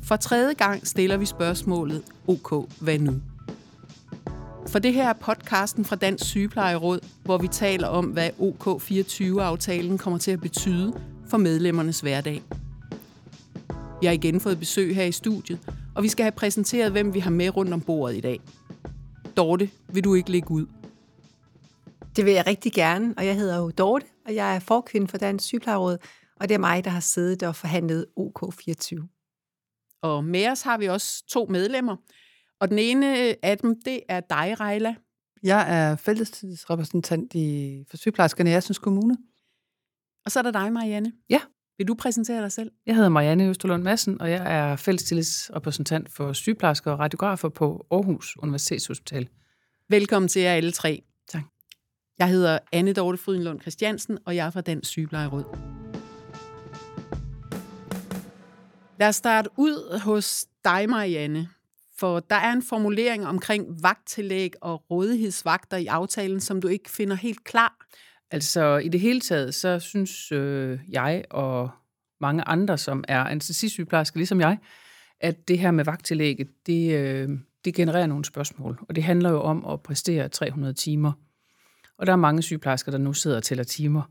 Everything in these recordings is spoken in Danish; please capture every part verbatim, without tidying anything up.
For tredje gang stiller vi spørgsmålet, OK, hvad nu? For det her er podcasten fra Dansk Sygeplejeråd, hvor vi taler om, hvad O K fireogtyve-aftalen kommer til at betyde for medlemmernes hverdag. Vi har igen fået besøg her i studiet, og vi skal have præsenteret, hvem vi har med rundt om bordet i dag. Dorte, vil du ikke lægge ud? Det vil jeg rigtig gerne, og jeg hedder jo Dorte, og jeg er forkvinde for Dansk Sygeplejeråd, og det er mig, der har siddet og forhandlet O K fireogtyve. Og med os har vi også to medlemmer, og den ene af dem, det er dig, Rejla. Jeg er fællestidsrepræsentant i, for sygeplejerskerne i Assens Kommune. Og så er der dig, Marianne. Ja. Vil du præsentere dig selv? Jeg hedder Marianne Østerlund Madsen, og jeg er fællestidsrepræsentant for sygeplejersker og radiografer på Aarhus Universitetshospital. Velkommen til jer alle tre. Tak. Jeg hedder Anne Dorte Frydenlund Christiansen, og jeg er fra Dansk Sygeplejeråd. Lad os starte ud hos dig, Marianne. For der er en formulering omkring vagttillæg og rådighedsvagter i aftalen, som du ikke finder helt klar. Altså i det hele taget, så synes øh, jeg og mange andre, som er anæstesisygeplejersker ligesom jeg, at det her med vagttillægget, det, øh, det genererer nogle spørgsmål. Og det handler jo om at præstere tre hundrede timer. Og der er mange sygeplejersker, der nu sidder og tæller timer.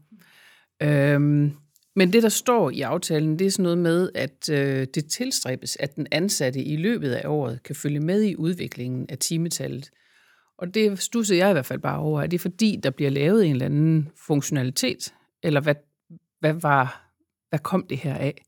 Øhm, men det, der står i aftalen, det er sådan noget med, at øh, det tilstræbes, at den ansatte i løbet af året kan følge med i udviklingen af timetallet. Og det stusser jeg i hvert fald bare over. Er det fordi, der bliver lavet en eller anden funktionalitet? Eller hvad, hvad, var, hvad kom det her af?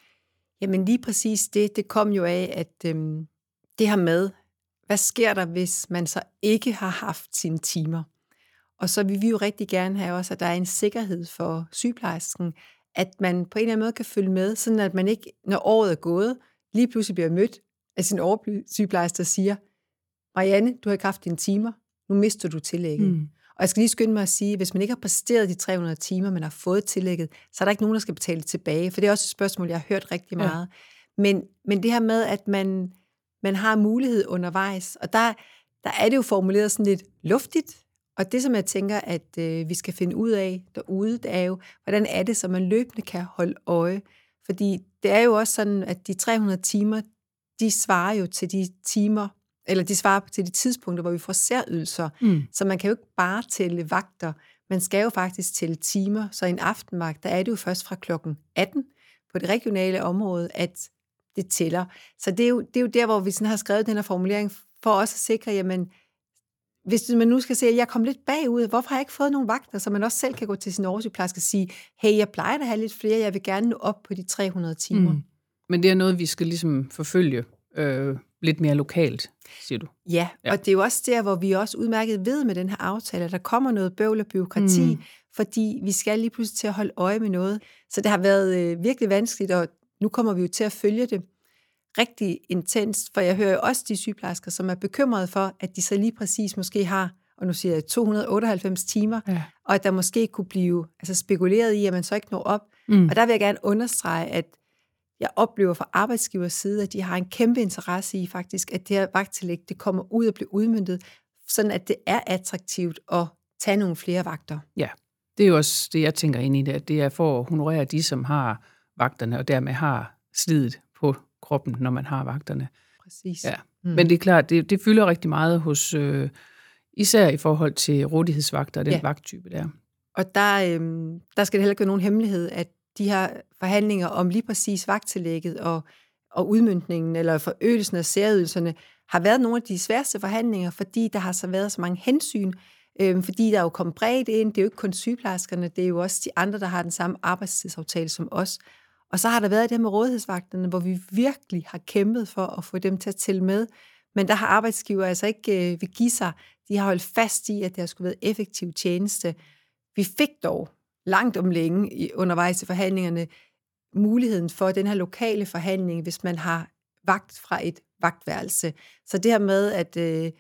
Jamen lige præcis det, det kom jo af, at øhm, det her med, hvad sker der, hvis man så ikke har haft sine timer? Og så vil vi jo rigtig gerne have også, at der er en sikkerhed for sygeplejersken, at man på en eller anden måde kan følge med, sådan at man ikke, når året er gået, lige pludselig bliver mødt af sin oversygeplejerske, der siger, Marianne, du har ikke haft dine timer, nu mister du tillægget. Mm. Og jeg skal lige skynde mig at sige, hvis man ikke har præsteret de tre hundrede timer, man har fået tillægget, så er der ikke nogen, der skal betale tilbage, for det er også et spørgsmål, jeg har hørt rigtig meget. Ja. Men, men det her med, at man, man har mulighed undervejs, og der, der er det jo formuleret sådan lidt luftigt, og det, som jeg tænker, at øh, vi skal finde ud af derude, det er jo, hvordan er det, så man løbende kan holde øje. Fordi det er jo også sådan, at de tre hundrede timer, de svarer jo til de timer, eller de svarer til de tidspunkter, hvor vi får særydelser. Mm. Så man kan jo ikke bare tælle vagter. Man skal jo faktisk tælle timer. Så en aftenvagt, der er det jo først fra klokken atten på det regionale område, at det tæller. Så det er jo, det er jo der, hvor vi sådan har skrevet den her formulering, for også at sikre, jamen, hvis man nu skal se, at jeg kom lidt bagud, hvorfor har jeg ikke fået nogle vagter, så man også selv kan gå til sin oversygeplejerske og sige, hey, jeg plejer at have lidt flere, jeg vil gerne nå op på de tre hundrede timer. Mm. Men det er noget, vi skal ligesom forfølge øh, lidt mere lokalt, siger du? Ja, ja, og det er jo også der, hvor vi også udmærket ved med den her aftale, at der kommer noget bøvl og byråkrati, mm. fordi vi skal lige pludselig til at holde øje med noget. Så det har været øh, virkelig vanskeligt, og nu kommer vi jo til at følge det rigtig intenst, for jeg hører jo også de sygeplejersker, som er bekymrede for, at de så lige præcis måske har, og nu siger jeg to hundrede otteoghalvfems timer, ja. Og at der måske kunne blive altså spekuleret i, at man så ikke når op. Mm. Og der vil jeg gerne understrege, at jeg oplever fra arbejdsgivers side, at de har en kæmpe interesse i faktisk, at det her vagttillæg, det kommer ud og bliver udmøntet, sådan at det er attraktivt at tage nogle flere vagter. Ja, det er jo også det, jeg tænker ind i det, at det er for at honorere de, som har vagterne, og dermed har slidet på kroppen, når man har vagterne. Præcis. Ja. Mm. Men det er klart, det, det fylder rigtig meget hos, øh, især i forhold til rådighedsvagter og den ja. Vagttype der. Og der, øh, der skal det heller ikke være nogen hemmelighed, at de her forhandlinger om lige præcis vagttillægget og, og udmøntningen, eller forøgelsen af særydelserne, har været nogle af de sværeste forhandlinger, fordi der har så været så mange hensyn, øh, fordi der er jo kommet bredt ind, det er jo ikke kun sygeplejerskerne, det er jo også de andre, der har den samme arbejdstidsaftale som os. Og så har der været det med rådighedsvagterne, hvor vi virkelig har kæmpet for at få dem til at tælle med. Men der har arbejdsgiver altså ikke øh, vil give sig. De har holdt fast i, at det har skulle være effektiv tjeneste. Vi fik dog langt om længe i, undervejs i forhandlingerne muligheden for den her lokale forhandling, hvis man har vagt fra et vagtværelse. Så det her med, at øh,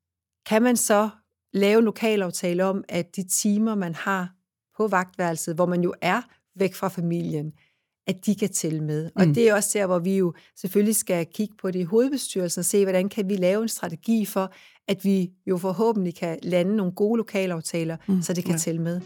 kan man så lave en lokalaftale om, at de timer, man har på vagtværelset, hvor man jo er væk fra familien, at de kan tælle med. Og mm. det er også der, hvor vi jo selvfølgelig skal kigge på det i hovedbestyrelsen og se, hvordan kan vi lave en strategi for, at vi jo forhåbentlig kan lande nogle gode lokalaftaler, mm. så det kan ja. tælle med.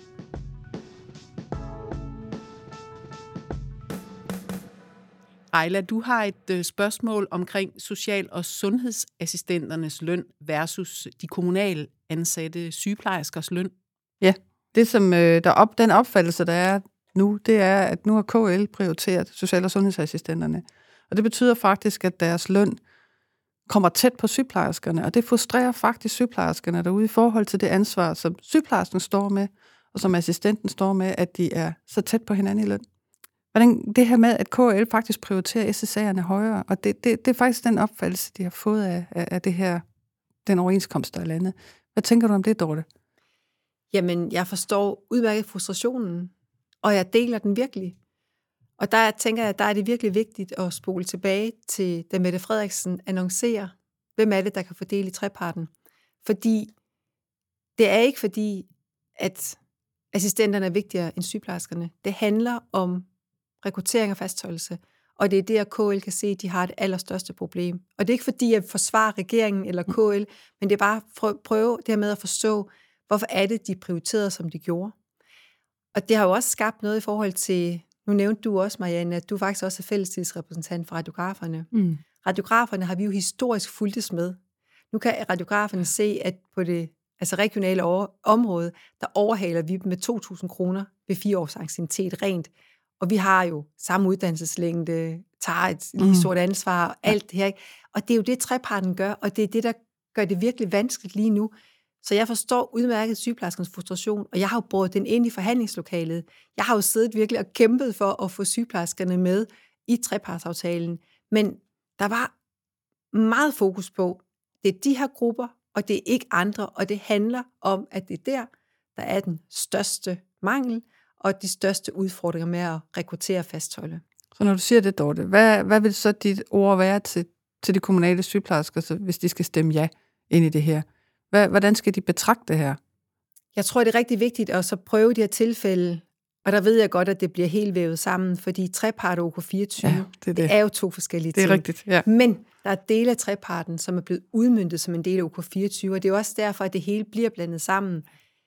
Ejla, du har et øh, spørgsmål omkring social- og sundhedsassistenternes løn versus de kommunalt ansatte sygeplejerskers løn. Ja, det som øh, der op, den opfattelse, der er nu, det er, at nu har K L prioriteret social- og sundhedsassistenterne. Og det betyder faktisk, at deres løn kommer tæt på sygeplejerskerne, og det frustrerer faktisk sygeplejerskerne derude i forhold til det ansvar, som sygeplejersken står med, og som assistenten står med, at de er så tæt på hinanden i løn. Hvordan det her med, at K L faktisk prioriterer S S A'erne højere, og det, det, det er faktisk den opfattelse, de har fået af, af det her, den overenskomst, der er landet. Hvad tænker du om det, Dorte? Jamen, jeg forstår udmærket frustrationen, og jeg deler den virkelig. Og der tænker jeg, at der er det virkelig vigtigt at spole tilbage til, da Mette Frederiksen annoncerer, hvem er det, der kan fordele i treparten. Fordi det er ikke fordi, at assistenterne er vigtigere end sygeplejerskerne. Det handler om rekruttering og fastholdelse. Og det er det, at K L kan se, at de har det allerstørste problem. Og det er ikke fordi, jeg forsvarer regeringen eller K L, men det er bare at prøve det her med at forstå, hvorfor er det, de prioriterede, som de gjorde. Og det har jo også skabt noget i forhold til, nu nævnte du også, Marianne, at du faktisk også er fællestidsrepræsentant for radiograferne. Mm. Radiograferne har vi jo historisk fulgtes med. Nu kan radiograferne se, at på det altså regionale over- område, der overhaler vi dem med to tusind kroner ved fire års anciennitet rent. Og vi har jo samme uddannelseslængde, tager et lige stort ansvar, og alt det her. Og det er jo det, treparten gør, og det er det, der gør det virkelig vanskeligt lige nu. Så jeg forstår udmærket sygeplejerskernes frustration, og jeg har jo båret den ind i forhandlingslokalet. Jeg har jo siddet virkelig og kæmpet for at få sygeplejerskerne med i trepartsaftalen. Men der var meget fokus på, det er de her grupper, og det er ikke andre, og det handler om, at det er der, der er den største mangel, og de største udfordringer med at rekruttere og fastholde. Så når du siger det, Dorte, hvad, hvad vil så dit ord være til, til de kommunale sygeplejersker, så, hvis de skal stemme ja ind i det her? Hvad, hvordan skal de betragte det her? Jeg tror, det er rigtig vigtigt at så prøve de her tilfælde, og der ved jeg godt, at det bliver helt vævet sammen, fordi trepart og O K fireogtyve, ja, det, er det. det er jo to forskellige ting. Det er rigtigt, ja. Men der er dele af treparten, som er blevet udmøntet som en del af O K fireogtyve, og det er også derfor, at det hele bliver blandet sammen.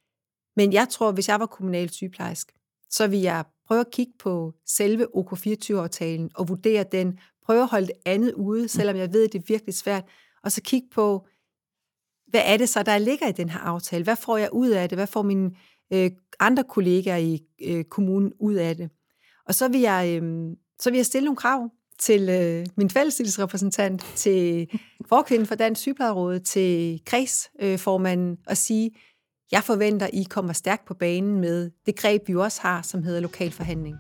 Men jeg tror, hvis jeg var kommunal sygeplejerske, så vil jeg prøve at kigge på selve O K fireogtyve-aftalen og vurdere den, prøve at holde det andet ude, selvom jeg ved, at det er virkelig svært, og så kigge på, hvad er det så, der ligger i den her aftale? Hvad får jeg ud af det? Hvad får mine øh, andre kollegaer i øh, kommunen ud af det? Og så vil jeg, øh, så vil jeg stille nogle krav til øh, min fællestillidsrepræsentant, til forkvinden for Dansk Sygeplejeråd, til kredsformanden, øh, og sige, jeg forventer, I kommer stærkt på banen med det greb, vi også har, som hedder lokal forhandling.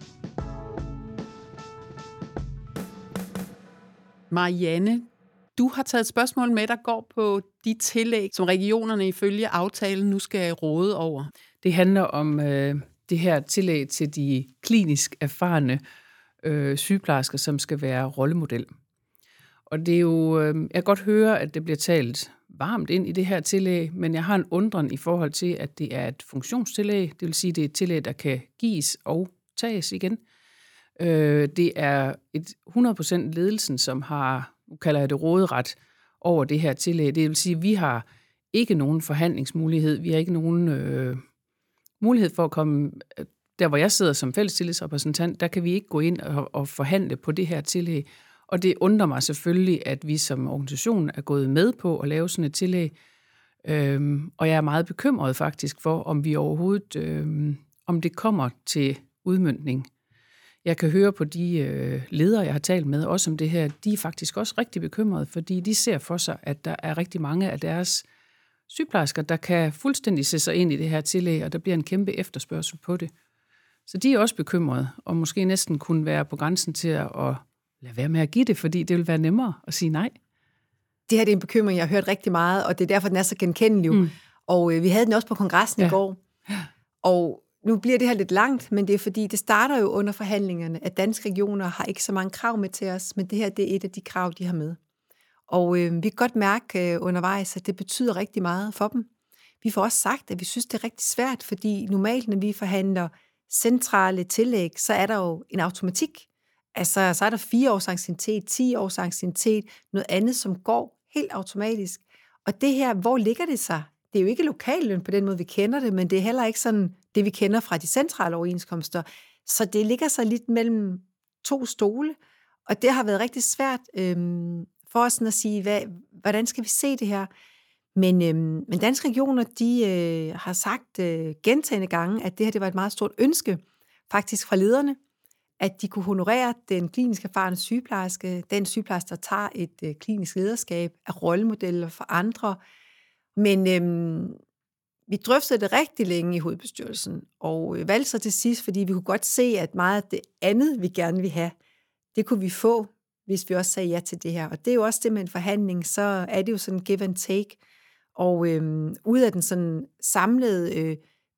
Marianne, du har taget et spørgsmål med, der går på de tillæg, som regionerne ifølge aftalen nu skal råde over. Det handler om øh, det her tillæg til de klinisk erfarne øh, sygeplejersker, som skal være rollemodel. Og det er jo, øh, jeg kan godt høre, at det bliver talt varmt ind i det her tillæg, men jeg har en undren i forhold til, at det er et funktionstillæg, det vil sige, det er et tillæg, der kan gives og tages igen. Øh, det er et hundrede procent ledelsen, som har, nu kalder jeg det råderet, over det her tillæg. Det vil sige, at vi har ikke nogen forhandlingsmulighed, vi har ikke nogen øh, mulighed for at komme, der hvor jeg sidder som fællestillidsrepræsentant, der kan vi ikke gå ind og, og forhandle på det her tillæg. Og det undrer mig selvfølgelig, at vi som organisation er gået med på at lave sådan et tillæg. Øhm, og jeg er meget bekymret faktisk for, om vi overhovedet, øhm, om det kommer til udmøntning. Jeg kan høre på de øh, ledere, jeg har talt med, også om det her, de er faktisk også rigtig bekymrede, fordi de ser for sig, at der er rigtig mange af deres sygeplejersker, der kan fuldstændig se sig ind i det her tillæg, og der bliver en kæmpe efterspørgsel på det. Så de er også bekymrede, og måske næsten kunne være på grænsen til at lade være med at give det, fordi det vil være nemmere at sige nej. Det her det er en bekymring, jeg har hørt rigtig meget, og det er derfor, den er så genkendelig. Mm. Og øh, vi havde den også på kongressen ja. i går. Og nu bliver det her lidt langt, men det er fordi, det starter jo under forhandlingerne, at danske regioner har ikke så mange krav med til os, men det her det er et af de krav, de har med. Og øh, vi kan godt mærke øh, undervejs, at det betyder rigtig meget for dem. Vi får også sagt, at vi synes, det er rigtig svært, fordi normalt, når vi forhandler centrale tillæg, så er der jo en automatik. Altså, så er der fire års anciennitet, ti års anciennitet, noget andet, som går helt automatisk. Og det her, hvor ligger det sig? Det er jo ikke lokalløn på den måde, vi kender det, men det er heller ikke sådan det, vi kender fra de centrale overenskomster. Så det ligger sig lidt mellem to stole, og det har været rigtig svært øhm, for os sådan at sige, hvad, hvordan skal vi se det her? Men, øhm, men Danske Regioner, de øh, har sagt øh, gentagne gange, at det her det var et meget stort ønske, faktisk fra lederne, at de kunne honorere den klinisk erfarne sygeplejerske, den sygeplejerske, der tager et øh, klinisk lederskab af rollemodeller for andre. Men øhm, vi drøftede det rigtig længe i hovedbestyrelsen, og øh, valgte så til sidst, fordi vi kunne godt se, at meget af det andet, vi gerne vil have, det kunne vi få, hvis vi også sagde ja til det her. Og det er jo også det med en forhandling, så er det jo sådan give and take. Og øhm, ud af den sådan samlede øh,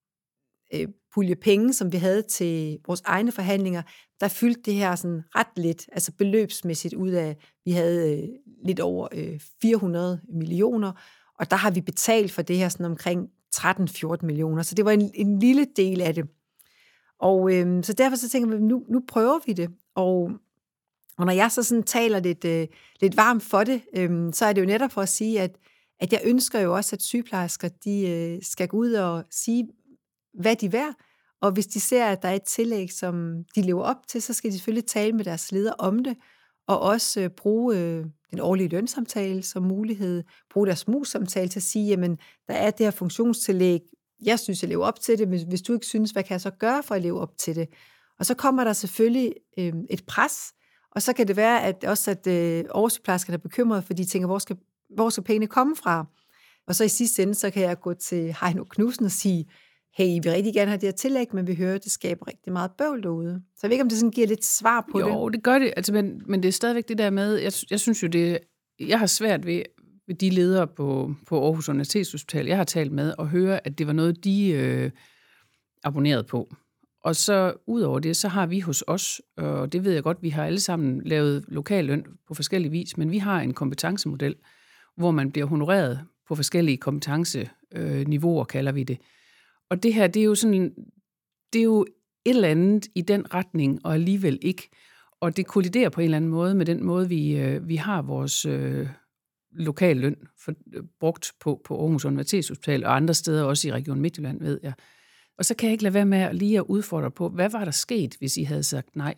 øh, pulje penge, som vi havde til vores egne forhandlinger, der fyldte det her sådan ret lidt, altså beløbsmæssigt ud af, vi havde øh, lidt over øh, fire hundrede millioner, og der har vi betalt for det her sådan omkring tretten til fjorten millioner, så det var en, en lille del af det. Og øh, så derfor så tænker vi, nu, nu prøver vi det, og, og når jeg så sådan taler lidt, øh, lidt varmt for det, øh, så er det jo netop for at sige, at, at jeg ønsker jo også, at sygeplejersker, de øh, skal gå ud og sige, hvad de er værd, og hvis de ser, at der er et tillæg, som de lever op til, så skal de selvfølgelig tale med deres leder om det, og også øh, bruge øh, den årlige lønsamtale som mulighed, bruge deres mus-samtale til at sige, jamen, der er det her funktionstillæg, jeg synes, jeg lever op til det, men hvis du ikke synes, hvad kan jeg så gøre for at leve op til det? Og så kommer der selvfølgelig øh, et pres, og så kan det være, at også at øh, oversygeplejerskerne er bekymrede, for de tænker, hvor skal, hvor skal pengene komme fra? Og så i sidste ende, så kan jeg gå til Heino Knudsen og sige, hey, vi vil rigtig gerne have det her tillæg, men vi hører, at det skaber rigtig meget bøvl derude. Så jeg ved ikke, om det sådan giver lidt svar på jo, det. Jo, det gør det, altså, men, men det er stadigvæk det der med, jeg, jeg synes jo, det jeg har svært ved, ved de ledere på, på Aarhus Universitetshospital, jeg har talt med, at høre, at det var noget, de øh, abonnerede på. Og så ud over det, så har vi hos os, og det ved jeg godt, vi har alle sammen lavet lokal løn på forskellige vis, men vi har en kompetencemodel, hvor man bliver honoreret på forskellige kompetenceniveauer, kalder vi det. Og det her, det er jo sådan, det er jo et eller andet i den retning, og alligevel ikke. Og det kolliderer på en eller anden måde med den måde, vi, øh, vi har vores øh, lokal løn for, øh, brugt på, på Aarhus Universitetshospital, og andre steder, også i Region Midtjylland, ved jeg. Og så kan jeg ikke lade være med at lige at udfordre på, hvad var der sket, hvis I havde sagt nej?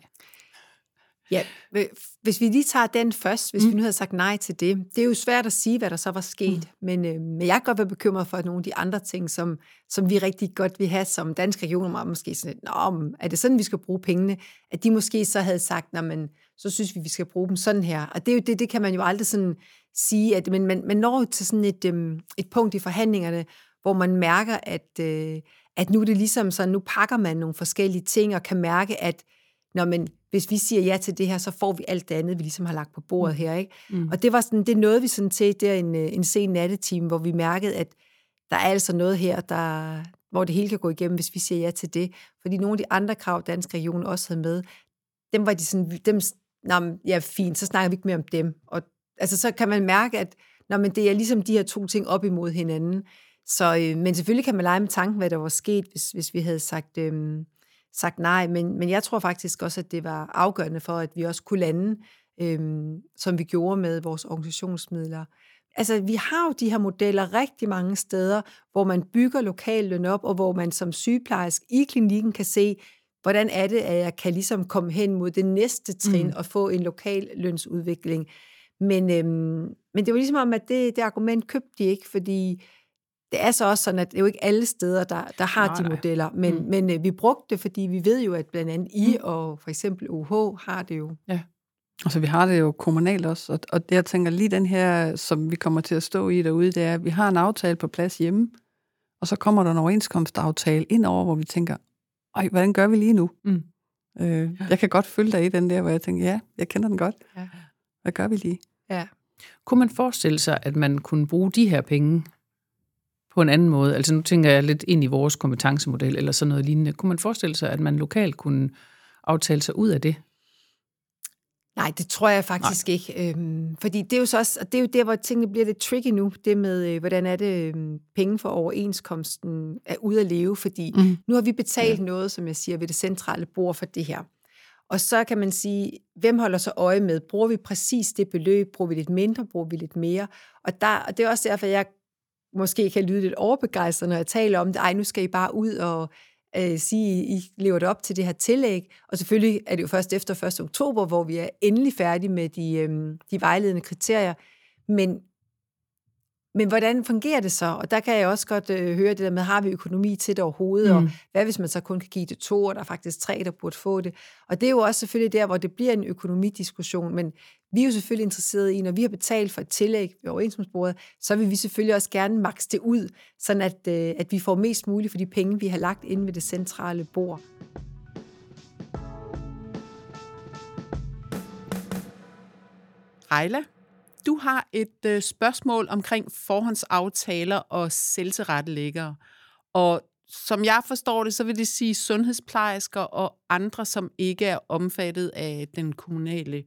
Ja, hvis vi lige tager den først, hvis mm. vi nu havde sagt nej til det. Det er jo svært at sige, hvad der så var sket, mm. men, øh, men jeg kan godt være bekymret for, at nogle af de andre ting, som, som vi rigtig godt vil have, som Danske Regioner, var måske sådan lidt, nå, er det sådan, vi skal bruge pengene? At de måske så havde sagt, nå, men så synes vi, vi skal bruge dem sådan her. Og det er jo det, det kan man jo aldrig sådan sige, at, men man, man når til sådan et, øh, et punkt i forhandlingerne, hvor man mærker, at, øh, at nu er det ligesom sådan, nu pakker man nogle forskellige ting, og kan mærke, at nå, men hvis vi siger ja til det her, så får vi alt det andet, vi ligesom har lagt på bordet her, ikke? Mm. Og det var sådan, det nåede vi sådan til der en, en sen nattetime, hvor vi mærkede, at der er altså noget her, der, hvor det hele kan gå igennem, hvis vi siger ja til det. Fordi nogle af de andre krav, Danske Region også havde med, dem var de sådan, dem, nå, ja, fint, så snakker vi ikke mere om dem. Og altså, så kan man mærke, at nå, men det er ligesom de her to ting op imod hinanden. Så, øh, men selvfølgelig kan man lege med tanken, hvad der var sket, hvis, hvis vi havde sagt... Øh, sagt nej, men, men jeg tror faktisk også, at det var afgørende for, at vi også kunne lande, øhm, som vi gjorde med vores organisationsmidler. Altså, vi har jo de her modeller rigtig mange steder, hvor man bygger lokalløn op, og hvor man som sygeplejerske i klinikken kan se, hvordan er det, at jeg kan ligesom komme hen mod det næste trin mm. og få en lokal lønsudvikling. Men, øhm, men det var ligesom om, at det, det argument købte de ikke, fordi det er så også sådan, at det er jo ikke alle steder, der, der har nej, de modeller, men, mm. men øh, vi brugte det, fordi vi ved jo, at blandt andet I mm. og for eksempel O H har det jo. Ja, altså vi har det jo kommunalt også, og, og det, jeg tænker lige den her, som vi kommer til at stå i derude, det er, at vi har en aftale på plads hjemme, og så kommer der en overenskomstaftale ind over, hvor vi tænker, ej, hvordan gør vi lige nu? Mm. Øh, jeg kan godt følge dig i den der, hvor jeg tænker, ja, jeg kender den godt. Ja. Hvad gør vi lige? Ja. Kunne man forestille sig, at man kunne bruge de her penge på en anden måde? Altså nu tænker jeg lidt ind i vores kompetencemodel, eller sådan noget lignende. Kunne man forestille sig, at man lokalt kunne aftale sig ud af det? Nej, det tror jeg faktisk Nej. ikke. Øhm, fordi det er jo så også, og det er jo der, hvor tingene bliver lidt tricky nu, det med, øh, hvordan er det, øh, penge for overenskomsten er ude at leve, fordi mm. nu har vi betalt ja. noget, som jeg siger, ved det centrale bord for det her. Og så kan man sige, hvem holder så øje med? Bruger vi præcis det beløb? Bruger vi lidt mindre? Bruger vi lidt mere? Og, der, og det er også derfor, jeg måske kan lyde lidt overbegejstret, når jeg taler om det. Ej, nu skal I bare ud og øh, sige, I lever det op til det her tillæg, og selvfølgelig er det jo først efter første oktober, hvor vi er endelig færdige med de, øh, de vejledende kriterier, men Men hvordan fungerer det så? Og der kan jeg også godt øh, høre det der med, har vi økonomi til det overhovedet, mm. og hvad hvis man så kun kan give det to, og der er faktisk tre, der burde få det. Og det er jo også selvfølgelig der, hvor det bliver en økonomidiskussion, men vi er jo selvfølgelig interesserede i, når vi har betalt for et tillæg ved overenskomstbordet, så vil vi selvfølgelig også gerne makse det ud, sådan at, øh, at vi får mest muligt for de penge, vi har lagt inde ved det centrale bord. Rejla, du har et øh, spørgsmål omkring forhåndsaftaler og selvtilrettelæggere. Og som jeg forstår det, så vil det sige sundhedsplejersker og andre, som ikke er omfattet af den kommunale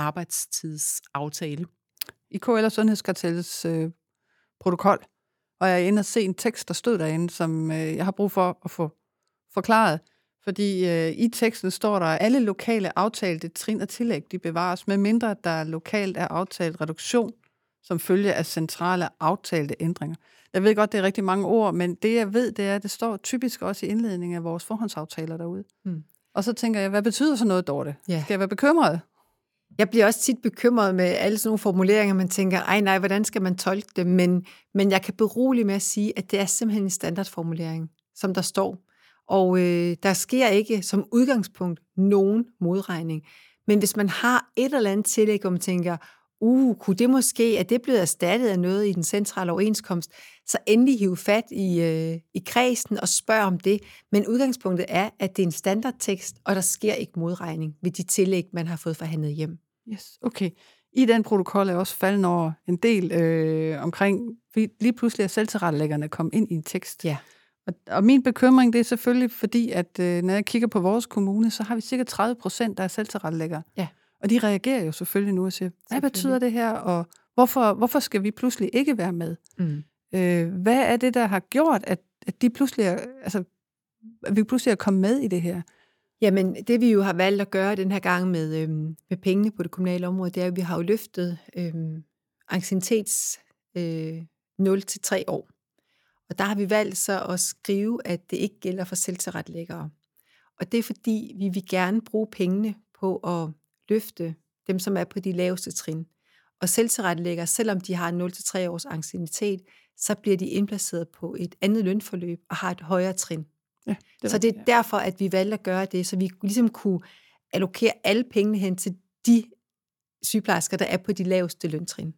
arbejdstidsaftale. I K L og Sundhedskartellets øh, protokol, og jeg er inde og se en tekst, der stod derinde, som øh, jeg har brug for at få forklaret. Fordi øh, i teksten står der, at alle lokale aftalte trin og tillæg, de bevares, medmindre der lokalt er aftalt reduktion, som følge af centrale aftalte ændringer. Jeg ved godt, det er rigtig mange ord, men det jeg ved, det er, at det står typisk også i indledningen af vores forhåndsaftaler derude. Mm. Og så tænker jeg, hvad betyder så noget, Dorte? Ja. Skal jeg være bekymret? Jeg bliver også tit bekymret med alle sådan nogle formuleringer, man tænker, ej nej, hvordan skal man tolke det? Men, men jeg kan berolige med at sige, at det er simpelthen en standardformulering, som der står. Og øh, der sker ikke som udgangspunkt nogen modregning. Men hvis man har et eller andet tillæg, og man tænker, uh, kunne det måske, at det blevet erstattet af noget i den centrale overenskomst, så endelig hive fat i, øh, i kredsen og spørg om det. Men udgangspunktet er, at det er en standardtekst, og der sker ikke modregning ved de tillæg, man har fået forhandlet hjem. Yes, okay. I den protokol er også faldet over en del øh, omkring, lige pludselig er selvtilrettelæggerne kommet ind i en tekst. Ja. Og, og min bekymring, det er selvfølgelig fordi, at øh, når jeg kigger på vores kommune, så har vi cirka tredive procent, der er selvtilrettelæggere. Ja. Og de reagerer jo selvfølgelig nu og siger, hvad betyder det her, og hvorfor, hvorfor skal vi pludselig ikke være med? Mm. Øh, hvad er det, der har gjort, at, at de pludselig er, altså, at vi pludselig er kommet med i det her? Jamen, det vi jo har valgt at gøre den her gang med, øhm, med pengene på det kommunale område, det er, at vi har jo løftet øhm, anciennitets øh, nul til tre år. Og der har vi valgt så at skrive, at det ikke gælder for selvtilrettelæggere. Og det er fordi, vi vil gerne bruge pengene på at løfte dem, som er på de laveste trin. Og selvtilrettelæggere, selvom de har nul til tre års anciennitet, så bliver de indplaceret på et andet lønforløb og har et højere trin. Ja, det så det er derfor, at vi valgte at gøre det, så vi ligesom kunne allokere alle pengene hen til de sygeplejersker, der er på de laveste løntrin.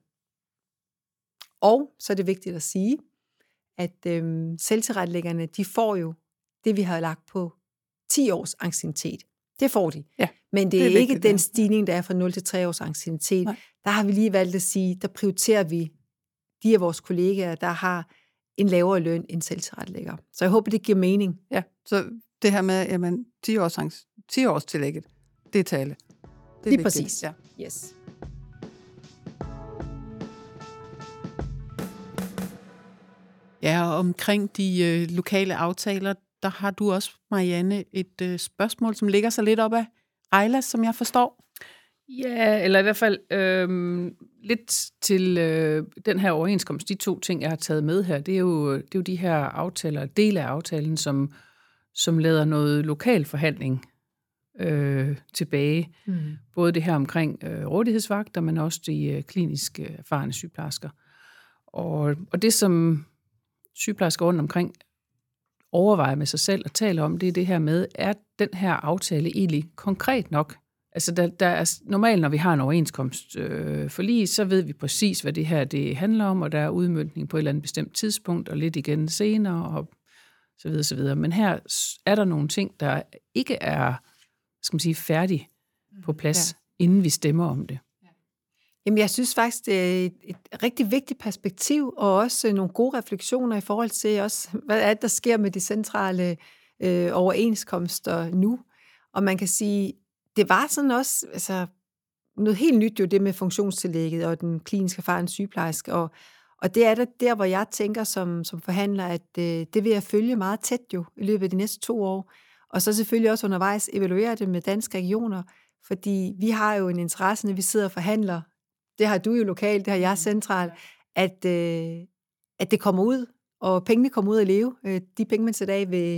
Og så er det vigtigt at sige, at øhm, selvtilrettelæggerne, de får jo det, vi har lagt på ti års anciennitet. Det får de. Ja, men det er, det er ikke vigtigt, den stigning, der er fra nul til tre års anciennitet. Der har vi lige valgt at sige, der prioriterer vi de af vores kollegaer, der har en lavere løn end selvtilrettelægger. Så jeg håber, det giver mening. Ja, så det her med, jamen, ti års, ti års tillægget, det er tale. Det er lige vigtigt. Præcis. Ja. Yes. Ja, og omkring de øh, lokale aftaler, der har du også, Marianne, et øh, spørgsmål, som ligger sig lidt op af Rejla, som jeg forstår. Ja, eller i hvert fald øh, lidt til øh, den her overenskomst. De to ting, jeg har taget med her, det er jo, det er jo de her aftaler, dele af aftalen, som, som lader noget lokal forhandling øh, tilbage. Mm. Både det her omkring øh, rådighedsvagter, men også de øh, klinisk øh, erfarne sygeplejersker. Og, og det, som sygeplejersker rundt omkring overvejer med sig selv og taler om, det er det her med, er den her aftale egentlig konkret nok? Altså, der, der er, normalt, når vi har en overenskomst øh, forlig, så ved vi præcis, hvad det her det handler om, og der er udmøntning på et eller andet bestemt tidspunkt, og lidt igen senere, og så videre, så videre. Men her er der nogle ting, der ikke er, skal man sige, færdige på plads, ja. Inden vi stemmer om det. Jamen, jeg synes faktisk, det er et, et rigtig vigtigt perspektiv, og også nogle gode refleksioner i forhold til også, hvad er det, der sker med de centrale øh, overenskomster nu. Og man kan sige, det var sådan også altså, noget helt nyt jo, det med funktionstillægget og den klinisk erfarne sygeplejerske. Og, og det er der, der, hvor jeg tænker som, som forhandler, at øh, det vil jeg følge meget tæt jo i løbet af de næste to år. Og så selvfølgelig også undervejs evaluere det med Danske Regioner, fordi vi har jo en interesse, når vi sidder og forhandler. Det har du jo lokalt, det har jeg centralt, at, øh, at det kommer ud, og pengene kommer ud at leve. Øh, de penge, man sætter af ved,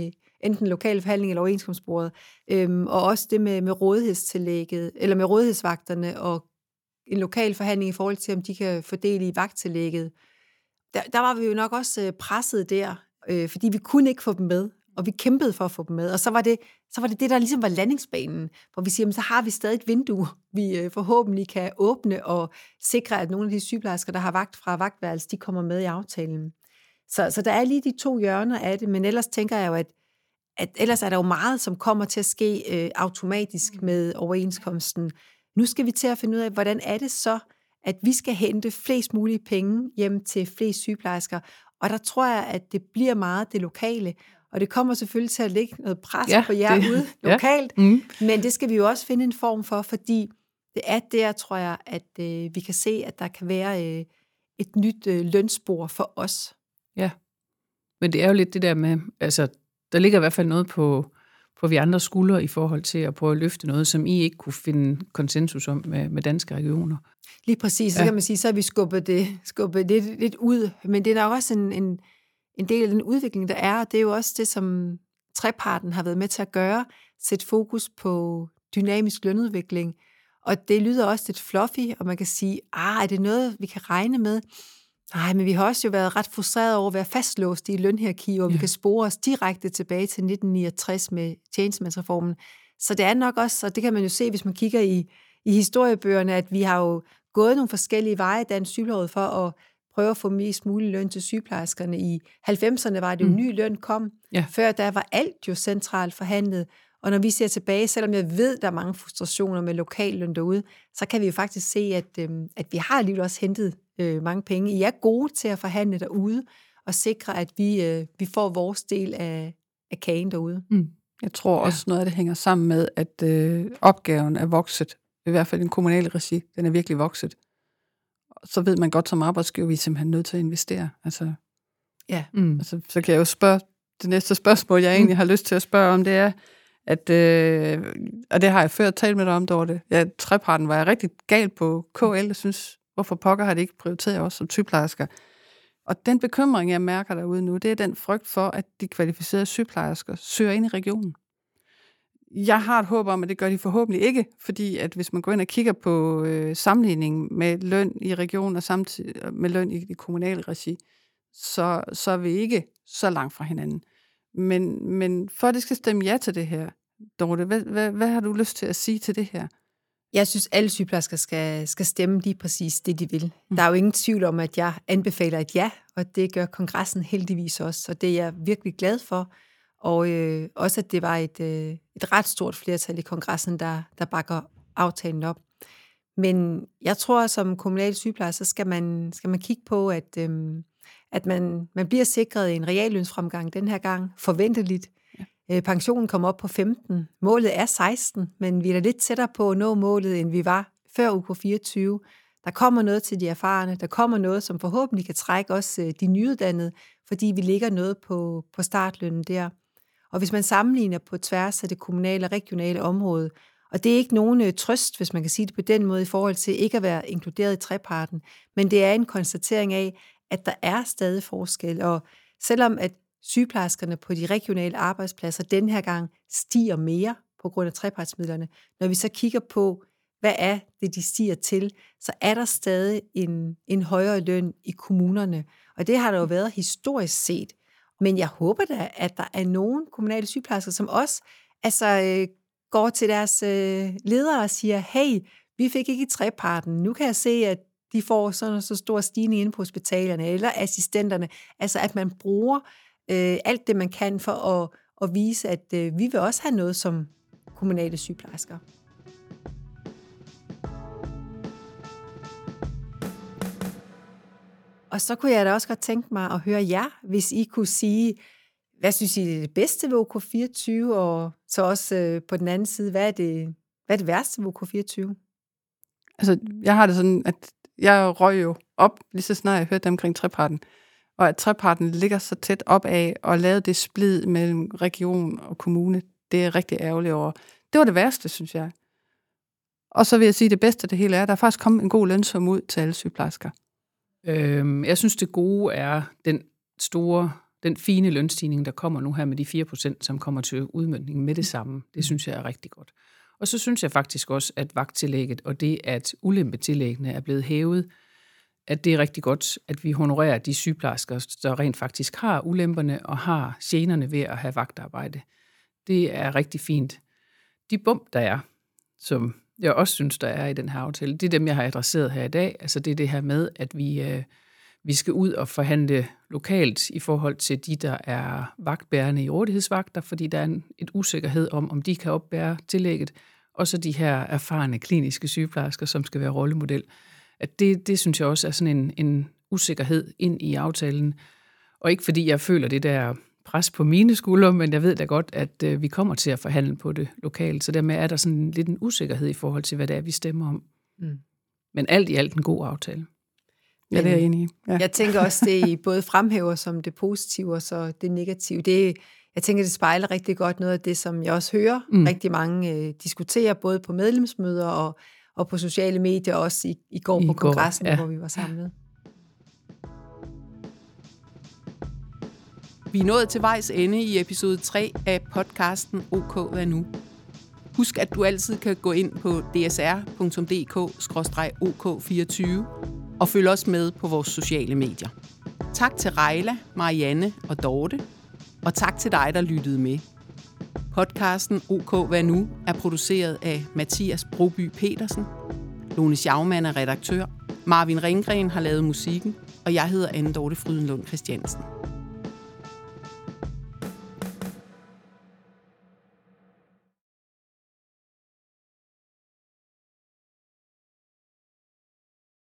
enten lokale forhandling eller overenskomstbordet. Øhm, og også det med, med rådighedstillægget, eller med rådighedsvagterne, og en lokal forhandling i forhold til, om de kan fordele i vagttillægget. Der, der var vi jo nok også presset der, øh, fordi vi kunne ikke få dem med, og vi kæmpede for at få dem med. Og så var det så var det, det der ligesom var landingsbanen, hvor vi siger, så har vi stadig et vindue, vi øh, forhåbentlig kan åbne og sikre, at nogle af de sygeplejersker, der har vagt fra vagtværelse, de kommer med i aftalen. Så, så der er lige de to hjørner af det, men ellers tænker jeg jo, at, at ellers er der jo meget, som kommer til at ske øh, automatisk med overenskomsten. Nu skal vi til at finde ud af, hvordan er det så, at vi skal hente flest mulige penge hjem til flest sygeplejersker. Og der tror jeg, at det bliver meget det lokale. Og det kommer selvfølgelig til at lægge noget pres ja, på jer det, ude lokalt. Ja. Mm. Men det skal vi jo også finde en form for, fordi det er der, tror jeg, at øh, vi kan se, at der kan være øh, et nyt øh, lønspor for os. Ja, men det er jo lidt det der med, altså der ligger i hvert fald noget på, på vi andre skuldre i forhold til at prøve at løfte noget, som I ikke kunne finde konsensus om med, med danske regioner. Lige præcis, så ja. Kan man sige, så har vi skubbet det, skubbet det lidt ud, men det er nok også en, en, en del af den udvikling, der er, og det er jo også det, som treparten har været med til at gøre, sætte fokus på dynamisk lønudvikling, og det lyder også lidt fluffy, og man kan sige, ah, er det noget, vi kan regne med? Nej, men vi har også jo været ret frustreret over at være fastlåst i lønhierarki, og ja. Vi kan spore os direkte tilbage til nitten niogtres med tjenestemandsreformen. Så det er nok også, og det kan man jo se, hvis man kigger i, i historiebøgerne, at vi har jo gået nogle forskellige veje i Dansk Sygeplejeråd for at prøve at få mest mulig løn til sygeplejerskerne. I halvfemserne var det jo mm. ny løn kom. Ja. Før der var alt jo centralt forhandlet. Og når vi ser tilbage, selvom jeg ved, der er mange frustrationer med lokalløn derude, så kan vi jo faktisk se, at, øh, at vi har alligevel også hentet øh, mange penge. I er gode til at forhandle derude og sikre, at vi, øh, vi får vores del af, af kagen derude. Mm. Jeg tror også, ja. Noget af det hænger sammen med, at øh, opgaven er vokset. I hvert fald i den kommunale regi. Den er virkelig vokset. Så ved man godt som arbejdsgiver, vi er simpelthen nødt til at investere. Altså, ja. mm. altså, så kan jeg jo spørge, det næste spørgsmål, jeg egentlig har lyst til at spørge om, det er, at, øh, og det har jeg før talt med dig om, Dorte. Ja, treparten var jeg rigtig galt på K L, jeg synes, hvorfor pokker har det ikke prioriteret os som sygeplejersker? Og den bekymring, jeg mærker derude nu, det er den frygt for, at de kvalificerede sygeplejersker søger ind i regionen. Jeg har et håb om, at det gør de forhåbentlig ikke, fordi at hvis man går ind og kigger på øh, sammenligningen med løn i regionen og samtidig med løn i det kommunale regi, så, så er vi ikke så langt fra hinanden. Men, men for at det skal stemme ja til det her, Dorte, hvad, hvad, hvad har du lyst til at sige til det her? Jeg synes, alle sygeplejersker skal, skal stemme lige præcis det, de vil. Mm. Der er jo ingen tvivl om, at jeg anbefaler et ja, og det gør kongressen heldigvis også, og det er jeg virkelig glad for. Og øh, også, at det var et, øh, et ret stort flertal i kongressen, der, der bakker aftalen op. Men jeg tror, som kommunal sygeplejer, så skal man, skal man kigge på, at, øh, at man, man bliver sikret en reallønsfremgang den her gang, forventeligt. Ja. Øh, pensionen kommer op på femten. Målet er seksten, men vi er da lidt tættere på at nå målet, end vi var før U K fireogtyve. Der kommer noget til de erfarne, der kommer noget, som forhåbentlig kan trække også de nyuddannede, fordi vi ligger noget på, på startlønnen der. Og hvis man sammenligner på tværs af det kommunale og regionale område, og det er ikke nogen øh, trøst, hvis man kan sige det på den måde, i forhold til ikke at være inkluderet i treparten, men det er en konstatering af, at der er stadig forskel. Og selvom at sygeplejerskerne på de regionale arbejdspladser den her gang stiger mere på grund af trepartsmidlerne, når vi så kigger på, hvad er det, de stiger til, så er der stadig en, en højere løn i kommunerne. Og det har der jo været historisk set. Men jeg håber da, at der er nogle kommunale sygeplejersker, som også altså, øh, går til deres øh, ledere og siger, hey, vi fik ikke i treparten. Nu kan jeg se, at de får sådan så stor stigning inde på hospitalerne eller assistenterne. Altså at man bruger øh, alt det, man kan for at, at vise, at øh, vi vil også have noget som kommunale sygeplejersker. Og så kunne jeg da også godt tænke mig at høre jer, hvis I kunne sige, hvad synes I er det bedste ved U K fireogtyve, og så også øh, på den anden side, hvad er det, hvad er det værste ved U K fireogtyve? Altså, jeg har det sådan, at jeg røg jo op, lige så snart jeg hørte dem omkring treparten, og at treparten ligger så tæt op af og lave det splid mellem region og kommune, det er rigtig ærgerligt over. Det var det værste, synes jeg. Og så vil jeg sige, at det bedste af det hele er, at der er faktisk kommet en god lønsum ud til alle sygeplejersker. Øhm, jeg synes, det gode er den store den fine lønstigning, der kommer nu her med de fire procent, som kommer til udmøntning med det samme. Det synes jeg er rigtig godt. Og så synes jeg faktisk også, at vagttillægget og det, at ulempetillæggene er blevet hævet, at det er rigtig godt, at vi honorerer de sygeplejersker, der rent faktisk har ulemperne og har generne ved at have vagtarbejde. Det er rigtig fint. De bump, der er, som jeg også synes, der er i den her aftale, det er dem, jeg har adresseret her i dag. Altså det er det her med, at vi, øh, vi skal ud og forhandle lokalt i forhold til de, der er vagtbærende i rådighedsvagter, fordi der er en et usikkerhed om, om de kan opbære tillægget, og så de her erfarne kliniske sygeplejersker, som skal være rollemodel. At det, det synes jeg også er sådan en, en usikkerhed ind i aftalen. Og ikke fordi jeg føler det der pres på mine skuldre, men jeg ved da godt, at øh, vi kommer til at forhandle på det lokalt. Så dermed er der sådan lidt en usikkerhed i forhold til, hvad det er, vi stemmer om. Mm. Men alt i alt en god aftale. Ja, det er jeg enig i. Ja. Jeg tænker også, det I både fremhæver som det positive og så det negative. Det, jeg tænker, det spejler rigtig godt noget af det, som jeg også hører mm. rigtig mange øh, diskutere, både på medlemsmøder og, og på sociale medier, og også i, i går I på går, kongressen, ja. Hvor vi var samlet. Vi er nået til vejs ende i episode tre af podcasten OK Hvad Nu? Husk, at du altid kan gå ind på d s r punktum d k skråstreg o k fireogtyve og følg os med på vores sociale medier. Tak til Rejla, Marianne og Dorte, og tak til dig, der lyttede med. Podcasten OK Hvad Nu? Er produceret af Mathias Broby Petersen. Lone Schaumann er redaktør. Marvin Ringgren har lavet musikken, og jeg hedder Anne Dorte Frydenlund Christiansen.